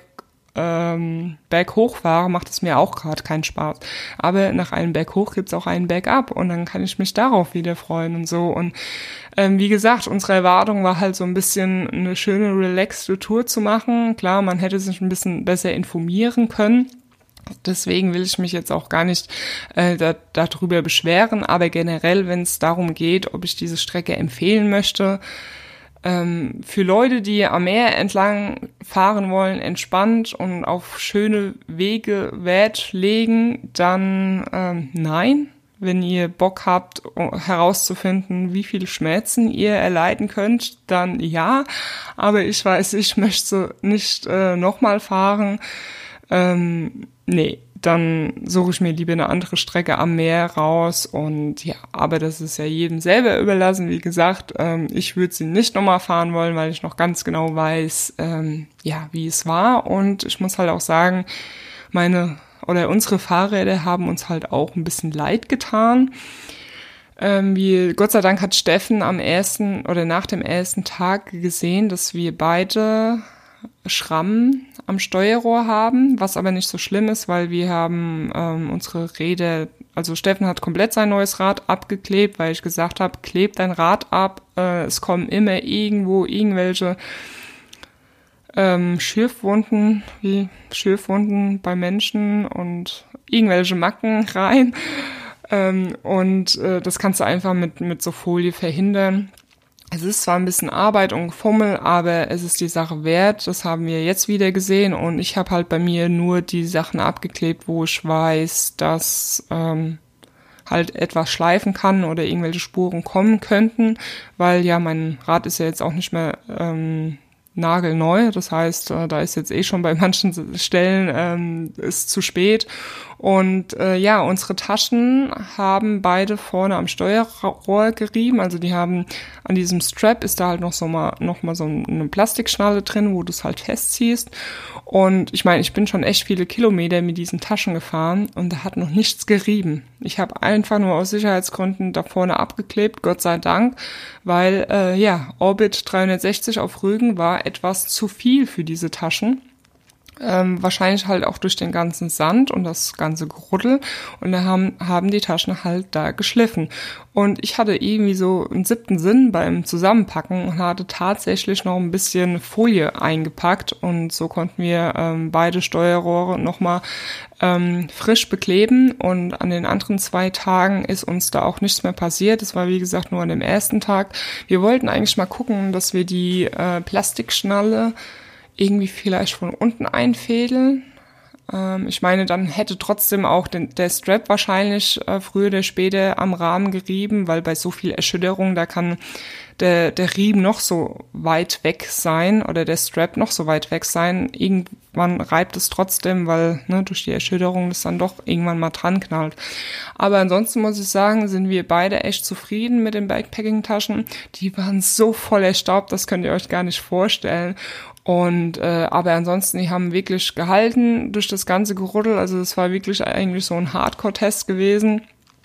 ähm, Berg hoch fahre, macht es mir auch gerade keinen Spaß. Aber nach einem Berg hoch gibt's auch einen Berg ab und dann kann ich mich darauf wieder freuen und so. Und ähm, wie gesagt, unsere Erwartung war halt so ein bisschen eine schöne, relaxte Tour zu machen. Klar, man hätte sich ein bisschen besser informieren können. Deswegen will ich mich jetzt auch gar nicht äh, da, darüber beschweren, aber generell, wenn es darum geht, ob ich diese Strecke empfehlen möchte, Ähm, für Leute, die am Meer entlang fahren wollen, entspannt und auf schöne Wege Wert legen, dann ähm, nein. Wenn ihr Bock habt, herauszufinden, wie viel Schmerzen ihr erleiden könnt, dann ja. Aber ich weiß, ich möchte nicht äh, nochmal fahren. Ähm, nee, dann suche ich mir lieber eine andere Strecke am Meer raus. Und ja, aber das ist ja jedem selber überlassen. Wie gesagt, ähm, ich würde sie nicht nochmal fahren wollen, weil ich noch ganz genau weiß, ähm, ja, wie es war. Und ich muss halt auch sagen, meine oder unsere Fahrräder haben uns halt auch ein bisschen leid getan. Ähm, wie, Gott sei Dank hat Steffen am ersten oder nach dem ersten Tag gesehen, dass wir beide Schrammen am Steuerrohr haben, was aber nicht so schlimm ist, weil wir haben ähm, unsere Räder, also Steffen hat komplett sein neues Rad abgeklebt, weil ich gesagt habe, klebt dein Rad ab, äh, es kommen immer irgendwo irgendwelche Ähm, Schürfwunden, wie Schürfwunden bei Menschen und irgendwelche Macken rein. Ähm, und äh, das kannst du einfach mit, mit so Folie verhindern. Es ist zwar ein bisschen Arbeit und Gefummel, aber es ist die Sache wert. Das haben wir jetzt wieder gesehen und ich habe halt bei mir nur die Sachen abgeklebt, wo ich weiß, dass ähm, halt etwas schleifen kann oder irgendwelche Spuren kommen könnten, weil ja mein Rad ist ja jetzt auch nicht mehr ähm, nagelneu, das heißt, äh, da ist jetzt eh schon bei manchen Stellen ähm, ist zu spät. Und äh, ja, unsere Taschen haben beide vorne am Steuerrohr gerieben, also die haben an diesem Strap ist da halt noch so mal noch mal so eine Plastikschnalle drin, wo du es halt festziehst. Und ich meine, ich bin schon echt viele Kilometer mit diesen Taschen gefahren und da hat noch nichts gerieben. Ich habe einfach nur aus Sicherheitsgründen da vorne abgeklebt, Gott sei Dank, weil äh, ja, Orbit dreihundertsechzig auf Rügen war etwas zu viel für diese Taschen. Ähm, wahrscheinlich halt auch durch den ganzen Sand und das ganze Geruddel und da haben, haben die Taschen halt da geschliffen. Und ich hatte irgendwie so einen siebten Sinn beim Zusammenpacken und hatte tatsächlich noch ein bisschen Folie eingepackt und so konnten wir ähm, beide Steuerrohre nochmal ähm, frisch bekleben und an den anderen zwei Tagen ist uns da auch nichts mehr passiert. Das war wie gesagt nur an dem ersten Tag. Wir wollten eigentlich mal gucken, dass wir die äh, Plastikschnalle irgendwie vielleicht von unten einfädeln. Ähm, ich meine, dann hätte trotzdem auch den, der Strap wahrscheinlich äh, früher oder später am Rahmen gerieben, weil bei so viel Erschütterung, da kann der, der Riemen noch so weit weg sein oder der Strap noch so weit weg sein. Irgendwann reibt es trotzdem, weil ne, durch die Erschütterung das dann doch irgendwann mal dran knallt. Aber ansonsten muss ich sagen, sind wir beide echt zufrieden mit den Backpacking-Taschen. Die waren so voller Staub, das könnt ihr euch gar nicht vorstellen. Und äh, aber ansonsten, die haben wirklich gehalten durch das ganze Geruddel. Also es war wirklich eigentlich so ein Hardcore-Test gewesen.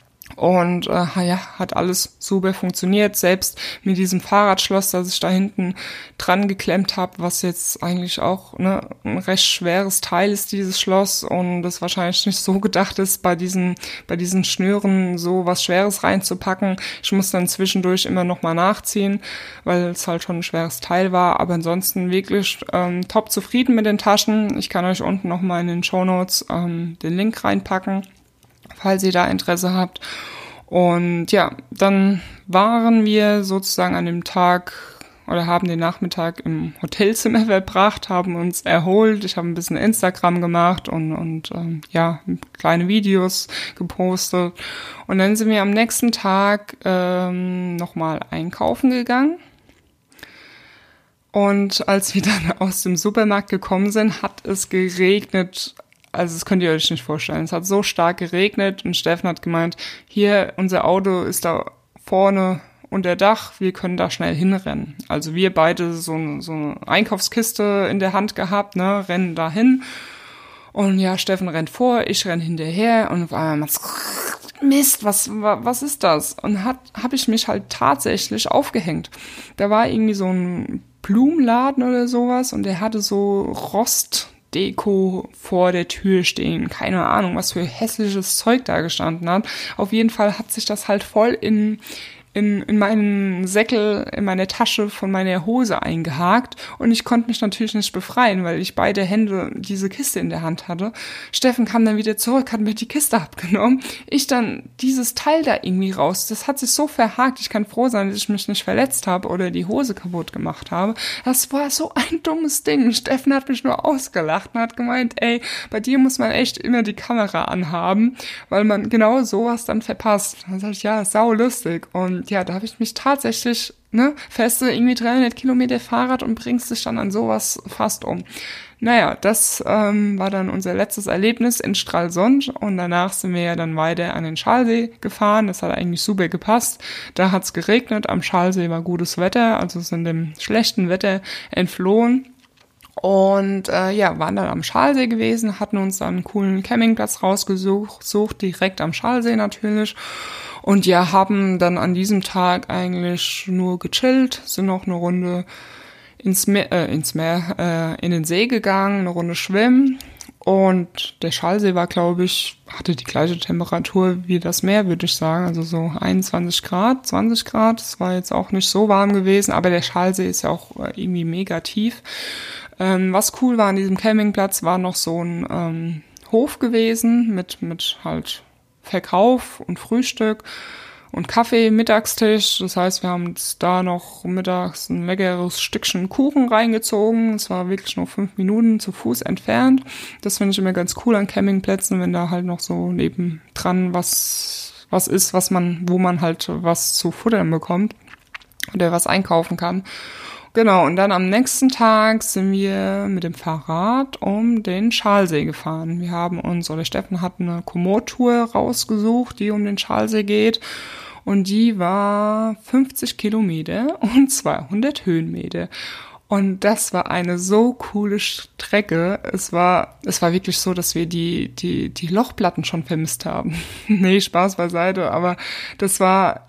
Und äh, ja, hat alles super funktioniert. Selbst mit diesem Fahrradschloss, das ich da hinten dran geklemmt habe, was jetzt eigentlich auch ne, ein recht schweres Teil ist, dieses Schloss. Und das wahrscheinlich nicht so gedacht ist, bei diesen bei diesen Schnüren so was Schweres reinzupacken. Ich muss dann zwischendurch immer noch mal nachziehen, weil es halt schon ein schweres Teil war. Aber ansonsten wirklich ähm, top zufrieden mit den Taschen. Ich kann euch unten noch mal in den Shownotes ähm, den Link reinpacken, falls ihr da Interesse habt. Und ja, dann waren wir sozusagen an dem Tag oder haben den Nachmittag im Hotelzimmer verbracht, haben uns erholt. Ich habe ein bisschen Instagram gemacht und, und ähm, ja, kleine Videos gepostet. Und dann sind wir am nächsten Tag ähm, nochmal einkaufen gegangen. Und als wir dann aus dem Supermarkt gekommen sind, hat es geregnet. Also das könnt ihr euch nicht vorstellen. Es hat so stark geregnet und Steffen hat gemeint, hier, unser Auto ist da vorne unter Dach, wir können da schnell hinrennen. Also wir beide so, so eine Einkaufskiste in der Hand gehabt, ne, rennen da hin. Und ja, Steffen rennt vor, ich renn hinterher und auf einmal Mist, was was ist das? Und hat habe ich mich halt tatsächlich aufgehängt. Da war irgendwie so ein Blumenladen oder sowas und der hatte so Rost Deko vor der Tür stehen. Keine Ahnung, was für hässliches Zeug da gestanden hat. Auf jeden Fall hat sich das halt voll in in, in meinen Säckel, in meine Tasche von meiner Hose eingehakt und ich konnte mich natürlich nicht befreien, weil ich beide Hände diese Kiste in der Hand hatte. Steffen kam dann wieder zurück, hat mir die Kiste abgenommen. Ich dann dieses Teil da irgendwie raus. Das hat sich so verhakt. Ich kann froh sein, dass ich mich nicht verletzt habe oder die Hose kaputt gemacht habe. Das war so ein dummes Ding. Steffen hat mich nur ausgelacht und hat gemeint, ey, bei dir muss man echt immer die Kamera anhaben, weil man genau sowas dann verpasst. Dann sag ich, ja, sau lustig. Und ja, da habe ich mich tatsächlich, ne, feste irgendwie dreihundert Kilometer Fahrrad und bringst dich dann an sowas fast um. Naja, das ähm, war dann unser letztes Erlebnis in Stralsund und danach sind wir ja dann weiter an den Schalsee gefahren. Das hat eigentlich super gepasst. Da hat's geregnet, am Schalsee war gutes Wetter, also sind dem schlechten Wetter entflohen. Und äh, ja, waren dann am Schalsee gewesen, hatten uns dann einen coolen Campingplatz rausgesucht, sucht direkt am Schalsee natürlich. Und ja, haben dann an diesem Tag eigentlich nur gechillt, sind noch eine Runde ins Meer, äh, ins Meer, äh, in den See gegangen, eine Runde schwimmen. Und der Schalsee war, glaube ich, hatte die gleiche Temperatur wie das Meer, würde ich sagen. Also so einundzwanzig Grad, zwanzig Grad. Es war jetzt auch nicht so warm gewesen, aber der Schalsee ist ja auch irgendwie mega tief. Ähm, was cool war an diesem Campingplatz, war noch so ein ähm, Hof gewesen mit, mit halt Verkauf und Frühstück und Kaffee, Mittagstisch. Das heißt, wir haben uns da noch mittags ein leckeres Stückchen Kuchen reingezogen. Es war wirklich nur fünf Minuten zu Fuß entfernt. Das finde ich immer ganz cool an Campingplätzen, wenn da halt noch so nebendran was, was ist, was man, wo man halt was zu futtern bekommt oder was einkaufen kann. Genau, und dann am nächsten Tag sind wir mit dem Fahrrad um den Schalsee gefahren. Wir haben uns, oder Steffen hat eine Komoot-Tour rausgesucht, die um den Schalsee geht. Und die war fünfzig Kilometer und zweihundert Höhenmeter. Und das war eine so coole Strecke. Es war, es war wirklich so, dass wir die, die, die Lochplatten schon vermisst haben. Nee, Spaß beiseite, aber das war,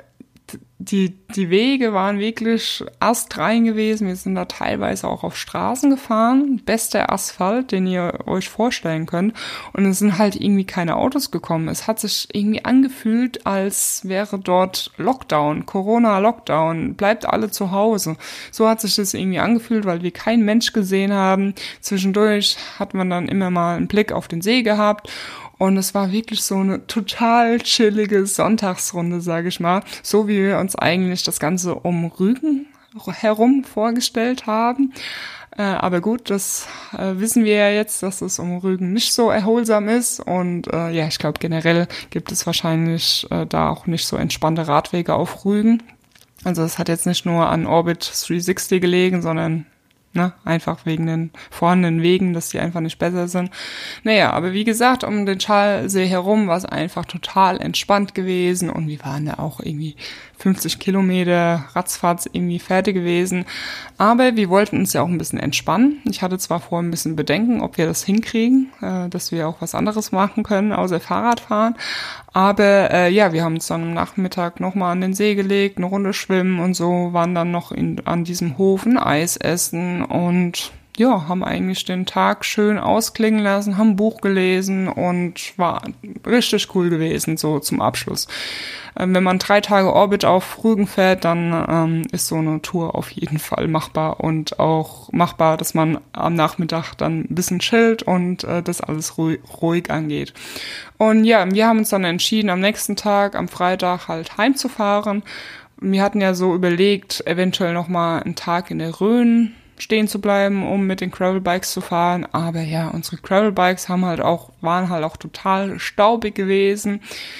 Die, die Wege waren wirklich astrein gewesen. Wir sind da teilweise auch auf Straßen gefahren. Bester Asphalt, den ihr euch vorstellen könnt. Und es sind halt irgendwie keine Autos gekommen. Es hat sich irgendwie angefühlt, als wäre dort Lockdown, Corona-Lockdown. Bleibt alle zu Hause. So hat sich das irgendwie angefühlt, weil wir keinen Mensch gesehen haben. Zwischendurch hat man dann immer mal einen Blick auf den See gehabt. Und es war wirklich so eine total chillige Sonntagsrunde, sage ich mal. So wie wir uns eigentlich das Ganze um Rügen herum vorgestellt haben. Äh, aber gut, das äh, wissen wir ja jetzt, dass es um Rügen nicht so erholsam ist. Und äh, ja, ich glaube generell gibt es wahrscheinlich äh, da auch nicht so entspannte Radwege auf Rügen. Also es hat jetzt nicht nur an Orbit dreihundertsechzig gelegen, sondern Ne, einfach wegen den vorhandenen Wegen, dass die einfach nicht besser sind. Naja, aber wie gesagt, um den Schalsee herum war es einfach total entspannt gewesen und wir waren da auch irgendwie fünfzig Kilometer ratzfatz irgendwie fertig gewesen. Aber wir wollten uns ja auch ein bisschen entspannen. Ich hatte zwar vorher ein bisschen Bedenken, ob wir das hinkriegen, äh, dass wir auch was anderes machen können, außer Fahrradfahren. Aber äh, ja, wir haben uns dann am Nachmittag nochmal an den See gelegt, eine Runde schwimmen und so, waren dann noch in, an diesem Hof ein Eis essen und ja, haben eigentlich den Tag schön ausklingen lassen, haben ein Buch gelesen und war richtig cool gewesen, so zum Abschluss. Ähm, wenn man drei Tage Orbit auf Rügen fährt, dann ähm, ist so eine Tour auf jeden Fall machbar und auch machbar, dass man am Nachmittag dann ein bisschen chillt und äh, das alles ruhig, ruhig angeht. Und ja, wir haben uns dann entschieden, am nächsten Tag, am Freitag halt heimzufahren. Wir hatten ja so überlegt, eventuell nochmal einen Tag in der Rhön stehen zu bleiben, um mit den Gravelbikes zu fahren. Aber ja, unsere Gravelbikes haben halt auch, waren halt auch total staubig gewesen.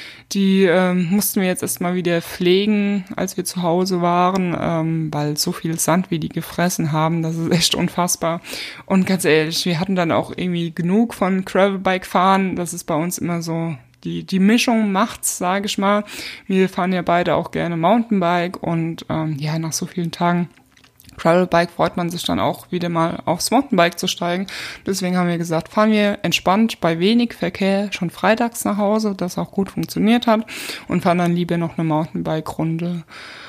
Die ähm, mussten wir jetzt erstmal wieder pflegen, als wir zu Hause waren, ähm, weil so viel Sand, wie die gefressen haben, das ist echt unfassbar. Und ganz ehrlich, wir hatten dann auch irgendwie genug von Gravelbike fahren. Das ist bei uns immer so, die die Mischung macht's, sage ich mal. Wir fahren ja beide auch gerne Mountainbike und ähm, ja, nach so vielen Tagen Gravelbike freut man sich dann auch wieder mal aufs Mountainbike zu steigen. Deswegen haben wir gesagt, fahren wir entspannt bei wenig Verkehr schon freitags nach Hause, das auch gut funktioniert hat und fahren dann lieber noch eine Mountainbike-Runde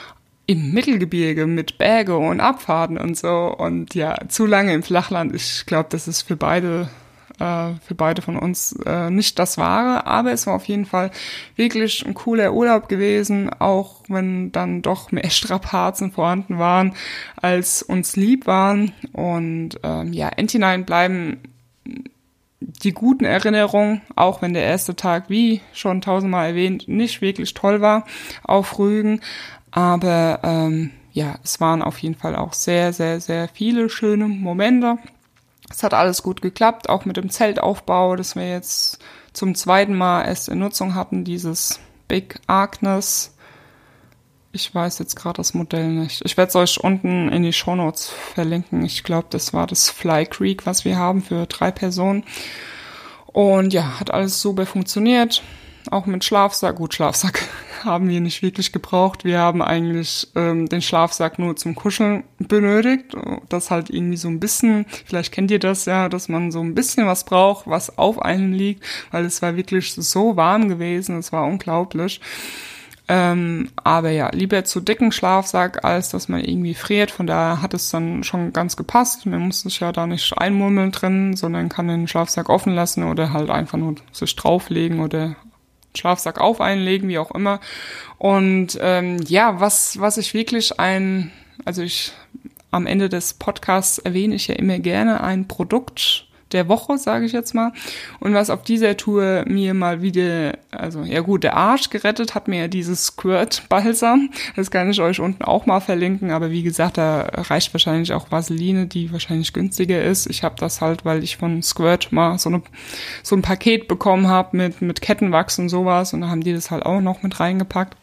im Mittelgebirge mit Berge und Abfahrten und so. Und ja, zu lange im Flachland, ich glaube, das ist für beide äh, für beide von uns äh, nicht das Wahre, aber es war auf jeden Fall wirklich ein cooler Urlaub gewesen, auch wenn dann doch mehr Strapazen vorhanden waren, als uns lieb waren. Und ähm, ja, endhinein bleiben die guten Erinnerungen, auch wenn der erste Tag, wie schon tausendmal erwähnt, nicht wirklich toll war auf Rügen. Aber ähm, ja, es waren auf jeden Fall auch sehr, sehr, sehr viele schöne Momente. Es hat alles gut geklappt, auch mit dem Zeltaufbau, das wir jetzt zum zweiten Mal erst in Nutzung hatten, dieses Big Agnes. Ich weiß jetzt gerade das Modell nicht. Ich werde es euch unten in die Shownotes verlinken. Ich glaube, das war das Fly Creek, was wir haben für drei Personen. Und ja, hat alles super funktioniert. Auch mit Schlafsack. Gut, Schlafsack haben wir nicht wirklich gebraucht. Wir haben eigentlich ähm, den Schlafsack nur zum Kuscheln benötigt. Das halt irgendwie so ein bisschen, vielleicht kennt ihr das ja, dass man so ein bisschen was braucht, was auf einem liegt, weil es war wirklich so warm gewesen. Es war unglaublich. Ähm, aber ja, lieber zu dicken Schlafsack, als dass man irgendwie friert. Von daher hat es dann schon ganz gepasst. Man muss sich ja da nicht einmurmeln drin, sondern kann den Schlafsack offen lassen oder halt einfach nur sich drauflegen oder Schlafsack auf einlegen, wie auch immer. Und ähm, ja, was was ich wirklich ein, also ich am Ende des Podcasts erwähne ich ja immer gerne ein Produkt der Woche, sage ich jetzt mal. Und was auf dieser Tour mir mal wieder, also ja gut, der Arsch gerettet hat mir ja dieses Squirt-Balsam. Das kann ich euch unten auch mal verlinken, aber wie gesagt, da reicht wahrscheinlich auch Vaseline, die wahrscheinlich günstiger ist. Ich habe das halt, weil ich von Squirt mal so, eine, so ein Paket bekommen habe mit, mit Kettenwachs und sowas und da haben die das halt auch noch mit reingepackt.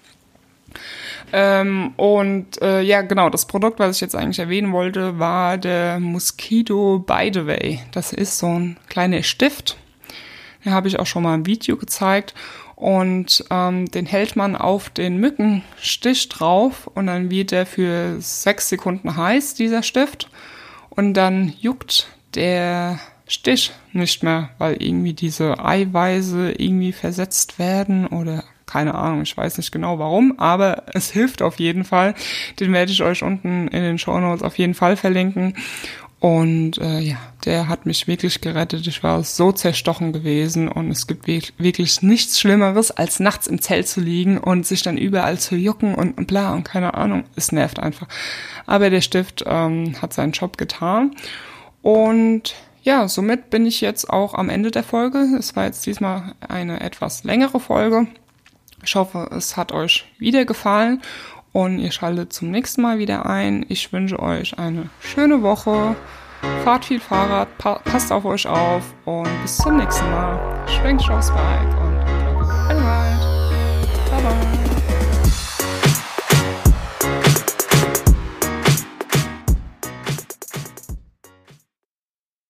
Ähm, und äh, ja, genau, das Produkt, was ich jetzt eigentlich erwähnen wollte, war der Mosquito By The Way. Das ist so ein kleiner Stift, den habe ich auch schon mal im Video gezeigt und ähm, den hält man auf den Mückenstich drauf und dann wird der für sechs Sekunden heiß, dieser Stift, und dann juckt der Stich nicht mehr, weil irgendwie diese Eiweiße irgendwie versetzt werden oder keine Ahnung, ich weiß nicht genau warum, aber es hilft auf jeden Fall. Den werde ich euch unten in den Shownotes auf jeden Fall verlinken. Und äh, ja, der hat mich wirklich gerettet. Ich war so zerstochen gewesen und es gibt wirklich nichts Schlimmeres, als nachts im Zelt zu liegen und sich dann überall zu jucken und, und bla und keine Ahnung. Es nervt einfach. Aber der Stift ähm, hat seinen Job getan. Und ja, somit bin ich jetzt auch am Ende der Folge. Es war jetzt diesmal eine etwas längere Folge. Ich hoffe, es hat euch wieder gefallen und ihr schaltet zum nächsten Mal wieder ein. Ich wünsche euch eine schöne Woche. Fahrt viel Fahrrad, pa- passt auf euch auf und bis zum nächsten Mal. Schwenkt aufs Bike und